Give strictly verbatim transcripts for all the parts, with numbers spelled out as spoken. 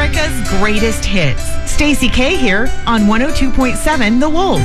America's greatest hits. Stacey K here on one oh two point seven The Wolf.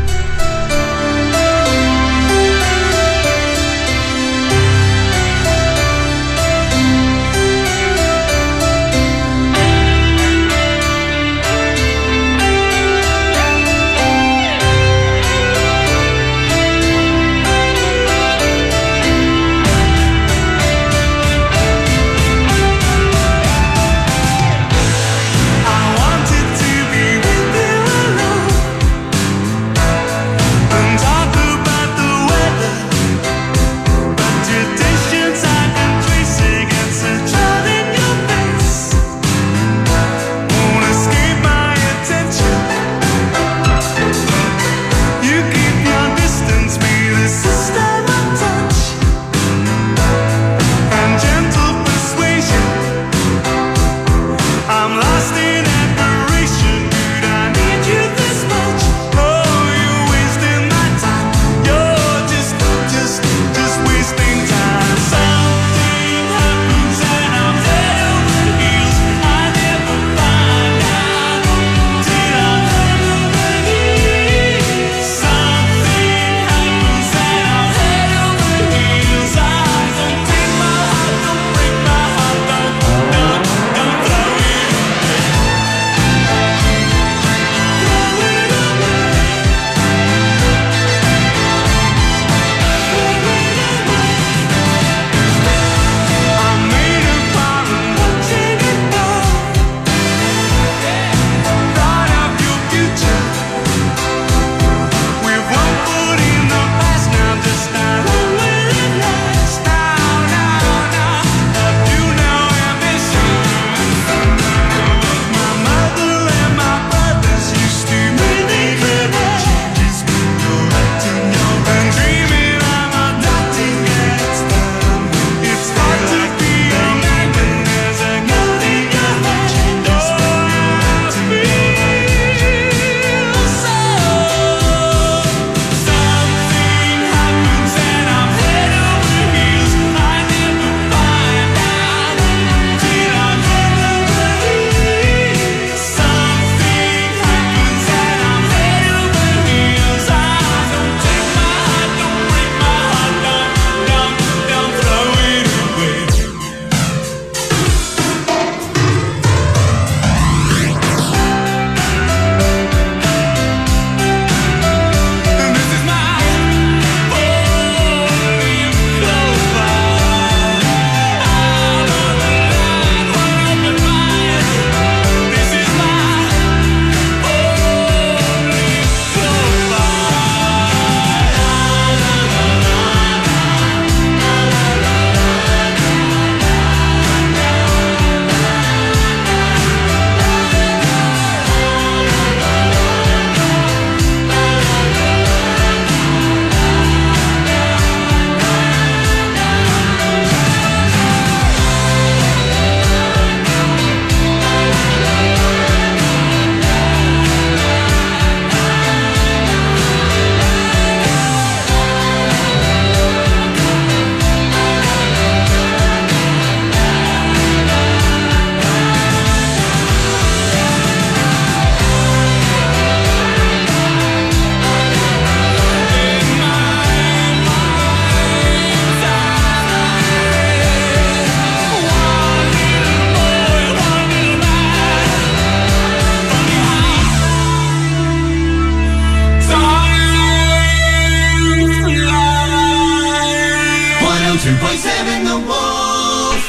two point seven The Wolf.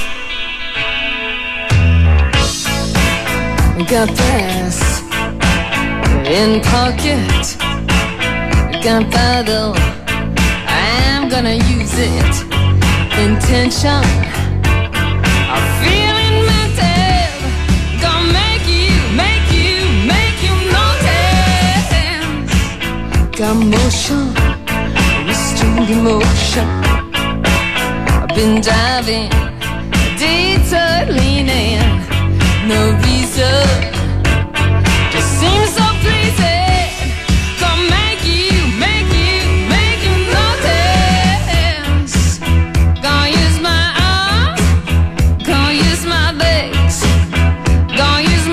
Got this in pocket, gunpowder, I'm gonna use it. Intention, I'm feeling mental, gonna make you, make you, make you notice. Got motion, restrained emotion. I've been driving, detour leaning, no reason, just seems so pleasing. Gonna make you, make you, make you notice. Gonna use my arms, gonna use my legs, gonna use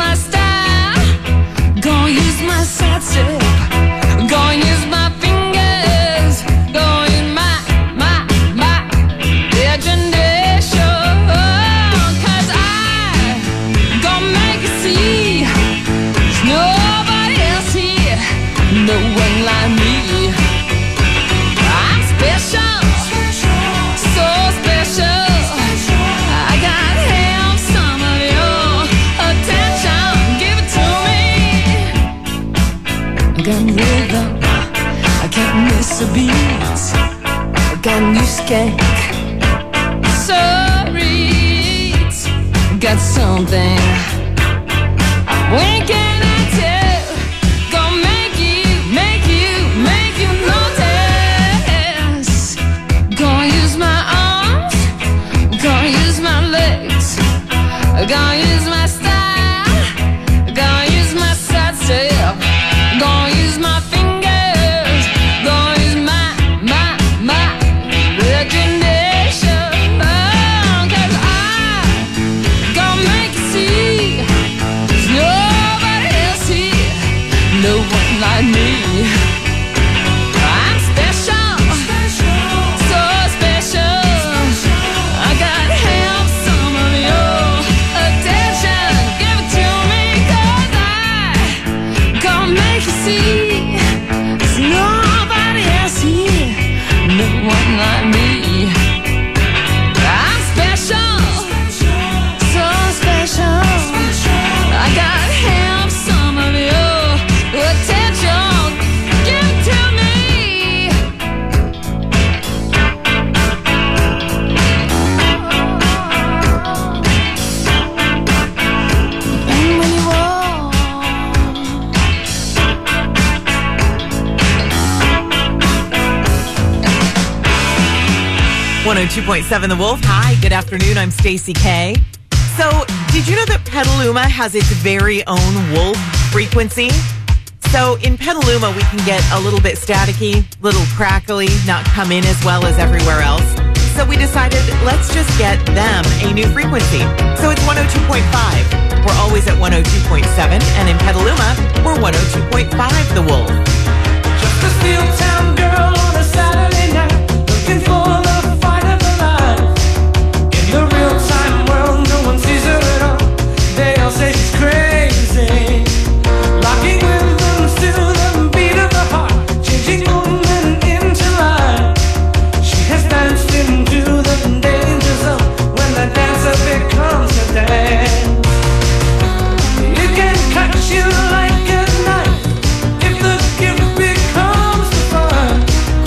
got rhythm, I can't miss a beat. I got new skank, sorry, got something. When can I tell? Gonna make you, make you, make you notice. Gonna use my arms, gonna use my legs, gonna use my style, gonna use my side step, gonna use my fingers, gonna use my, my, my imagination. Oh, 'cause I gonna make you see there's nobody else here, no one like me. I'm special, so special. I got help some of your attention. Give it to me, 'cause I gonna make you see there's nobody else here, no one like me. I'm special, so special. I got help some of your attention. Give it to me. And when you walk, one oh two point seven The Wolf. Hi, good afternoon. I'm Stacey K. So, did you know that Petaluma has its very own wolf frequency? So, in Petaluma, we can get a little bit staticky, little crackly, not come in as well as everywhere else. So we decided, let's just get them a new frequency. So it's one oh two point five. We're always at one oh two point seven, and in Petaluma, we're one oh two point five The Wolf. Just a steel town girl on a Saturday night, looking for the fight of her life. In the real-time world, no one sees her at all. They all say she's crazy, locking rhythms to the beat of the heart, changing woman into life. She has danced into the danger zone when the dancer becomes a dance. You can cut you like a knife if the gift becomes the fun.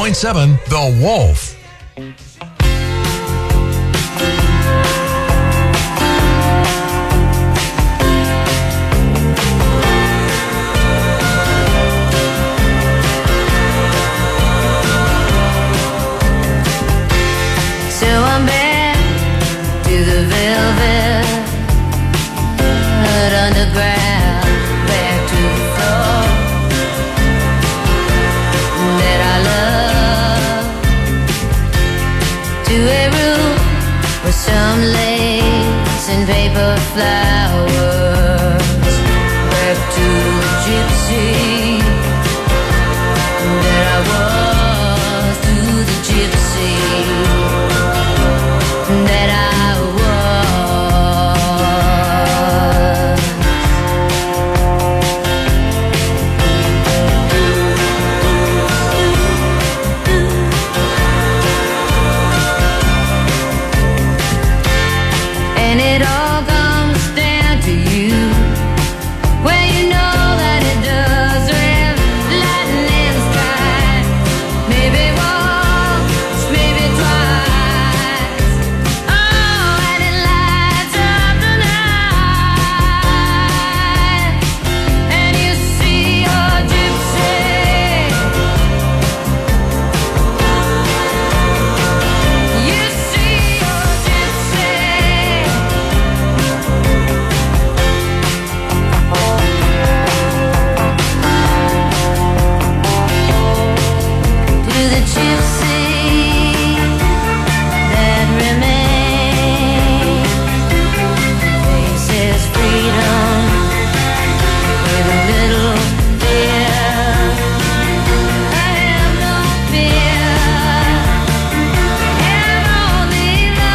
point seven The Wolf. So I'm back to the velvet underground, back to the floor that I love, to a room with some lace and paper flowers, back to the gypsy that I was, to the gypsy that I was. And it all comes down to you. Well, you know that it does have lightning in the sky. Maybe once, maybe twice. Oh, and it lights up the night. And you see your gypsy. You see your gypsy. To the gypsy that remains, faces freedom with a little fear. I have no fear, have only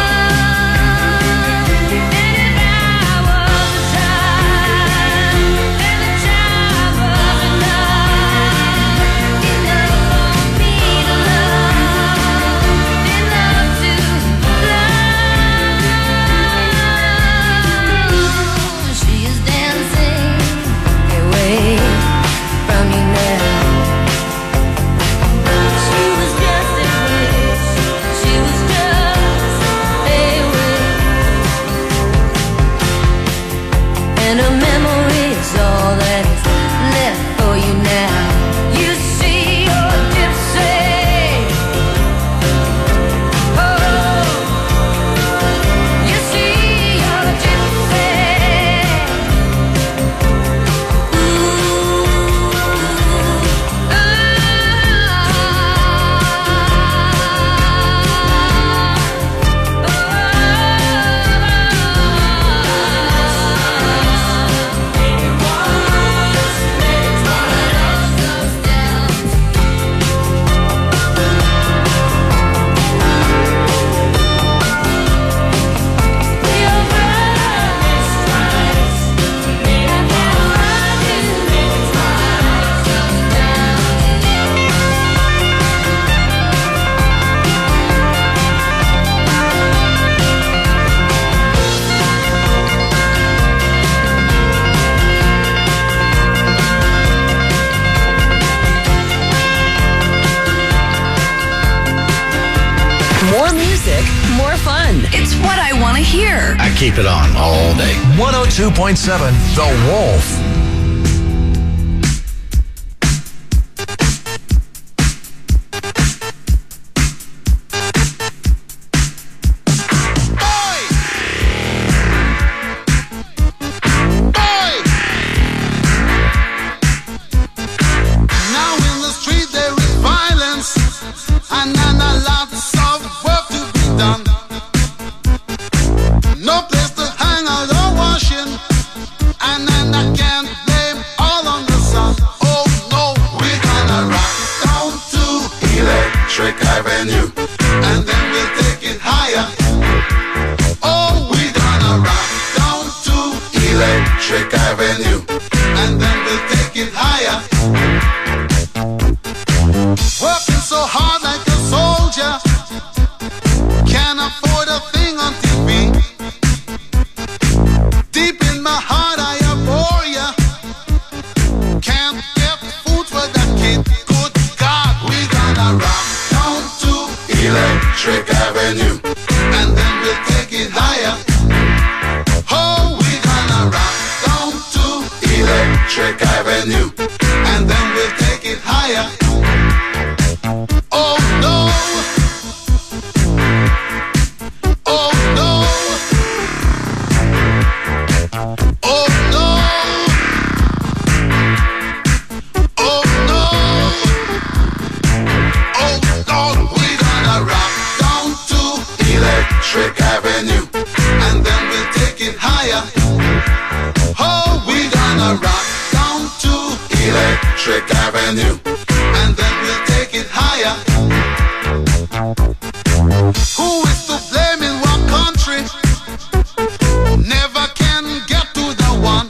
love. And if I was a child, and the child was enough, enough for me to love, enough to love. She is dancing away from you now. She was just a wish, she was just a wish, and a memory is all that is left for you now. You see your gypsy. Oh, you see your gypsy. More music, more fun. It's what I want to hear. I keep it on all day. one oh two point seven The Wolf. Now in the street there is violence, and then a lots of work to be done. No place to hang out or washing, and then I can't blame all on the sun. Oh no, we're gonna rock down to Electric Avenue, and then we'll take it higher. Oh, we're gonna rock down to Electric Avenue, and then we'll take it higher. Working so hard like a soldier, can't afford a thing on T V. Deep in my heart I abhor ya. Can't get food for that kid. Good God, we gonna rock higher. Oh no. Oh no. Oh no. Oh no. Oh Lord, we're gonna rock down to Electric Avenue, and then we'll take it higher. Oh, we're gonna rock down to Electric Avenue, and then we'll take it higher. Who is to blame in what country? Never can get to the one.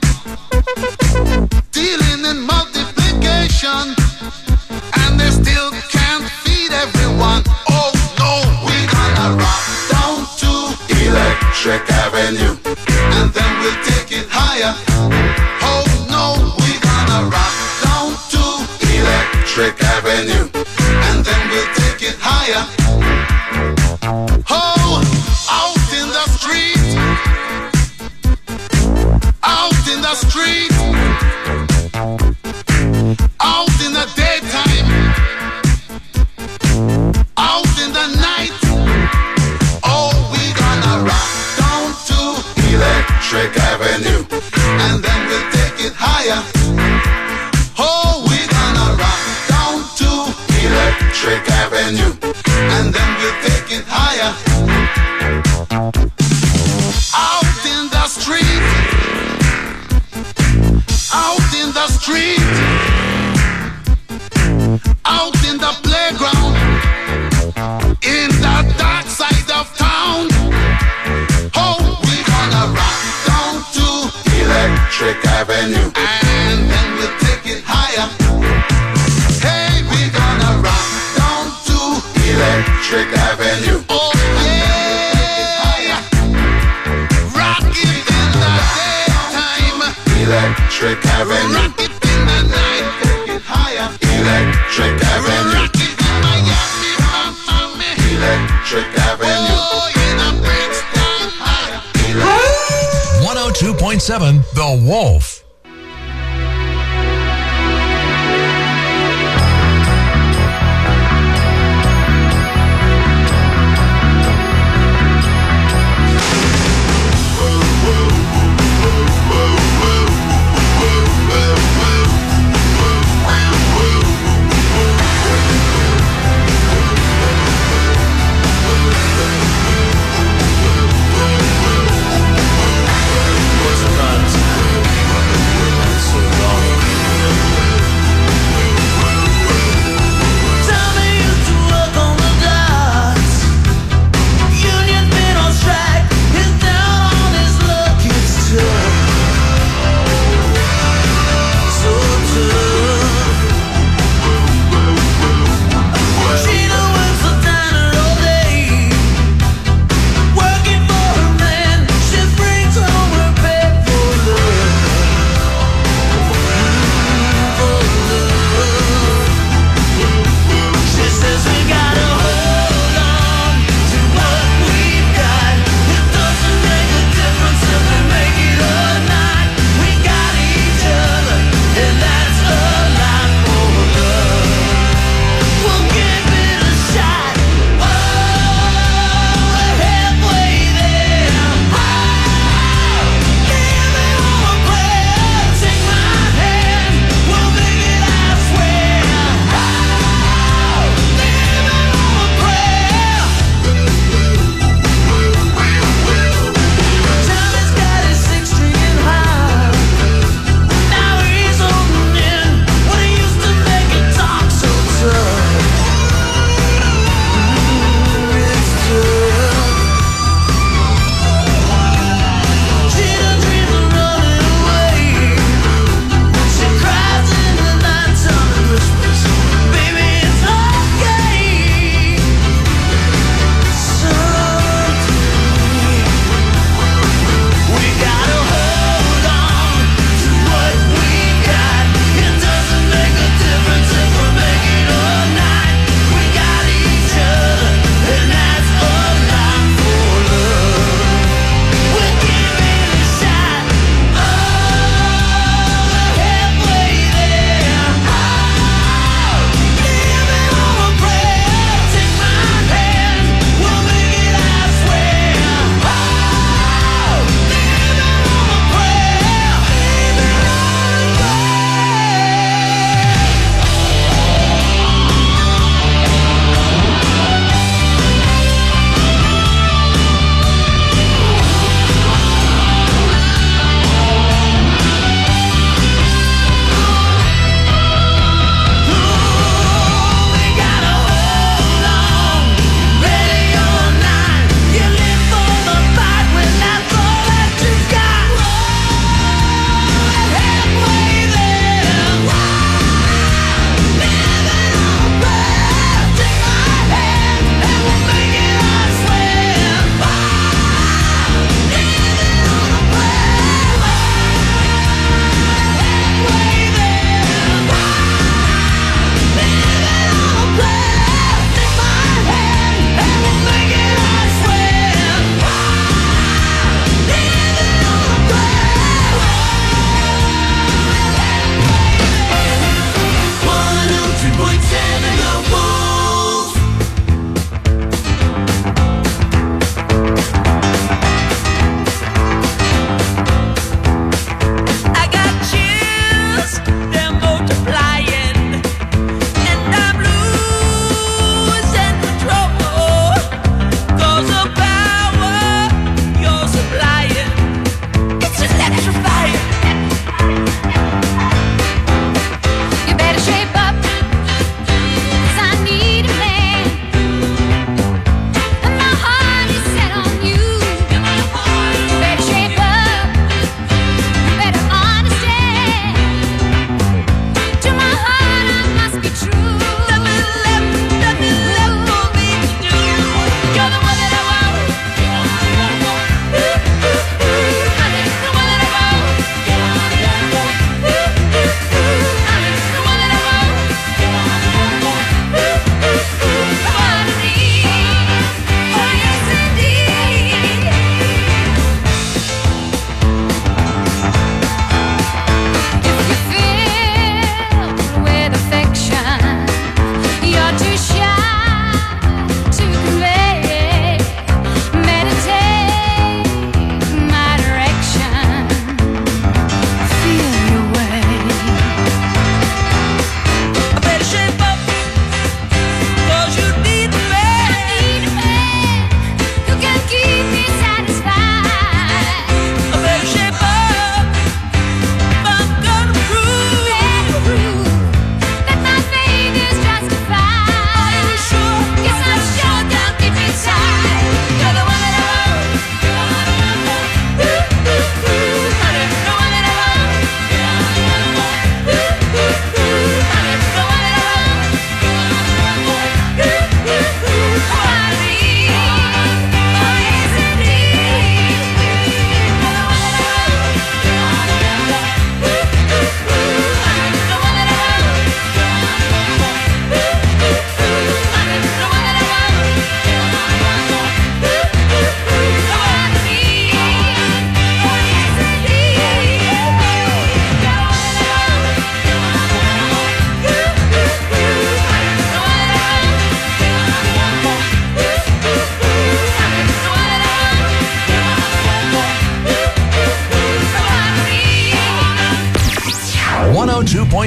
Dealing in multiplication, and they still can't feed everyone. Oh no, we're gonna rock down to Electric Avenue, and then we'll take it higher. Oh no, we're gonna rock down to Electric Avenue, and then we'll take it higher. Oh, out in the street, out in the street, out in the daytime, out in the night. Oh, we're gonna rock down to Electric Avenue, and then we'll take it higher. Oh, we're gonna rock down to Electric Avenue, and then we'll take it higher. Out in the street, out in the street, out in the playground, in the dark side of town. Oh, we're gonna rock down to Electric Avenue, and then we'll take it higher. Hey, we're gonna rock down to Electric Avenue. Oh yeah, rock it in the daytime, Electric Avenue. Rock it in the night, take it higher, Electric Avenue. Rock it in Miami, Miami, Electric Avenue. Oh, in the Brixton, higher. one oh two point seven The Wolf. What's the runs?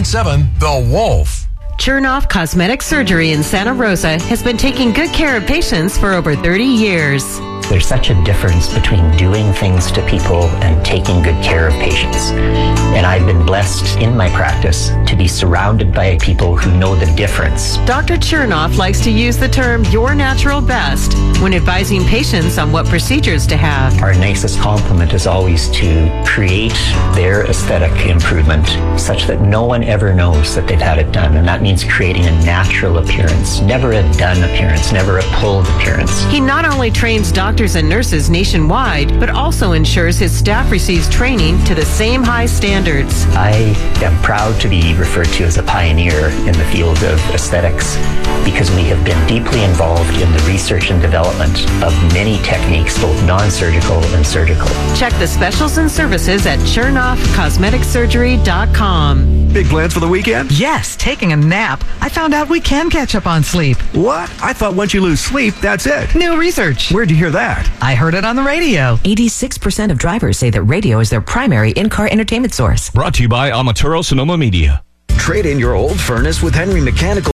point seven The Wolf. Chernoff Cosmetic Surgery in Santa Rosa has been taking good care of patients for over thirty years. There's such a difference between doing things to people and taking good care of patients. And I've been blessed in my practice to be surrounded by people who know the difference. Doctor Chernoff likes to use the term your natural best when advising patients on what procedures to have. Our nicest compliment is always to create their aesthetic improvement such that no one ever knows that they've had it done. And that means creating a natural appearance, never a done appearance, never a pulled appearance. He not only trains doctors and nurses nationwide, but also ensures his staff receives training to the same high standards. I am proud to be referred to as a pioneer in the field of aesthetics because we have been deeply involved in the research and development of many techniques, both non-surgical and surgical. Check the specials and services at chernoff cosmetic surgery dot com. Big plans for the weekend? Yes, taking a nap. I found out we can catch up on sleep. What? I thought once you lose sleep, that's it. New research. Where'd you hear that? I heard it on the radio. eighty-six percent of drivers say that radio is their primary in-car entertainment source. Brought to you by Amaturo Sonoma Media. Trade in your old furnace with Henry Mechanical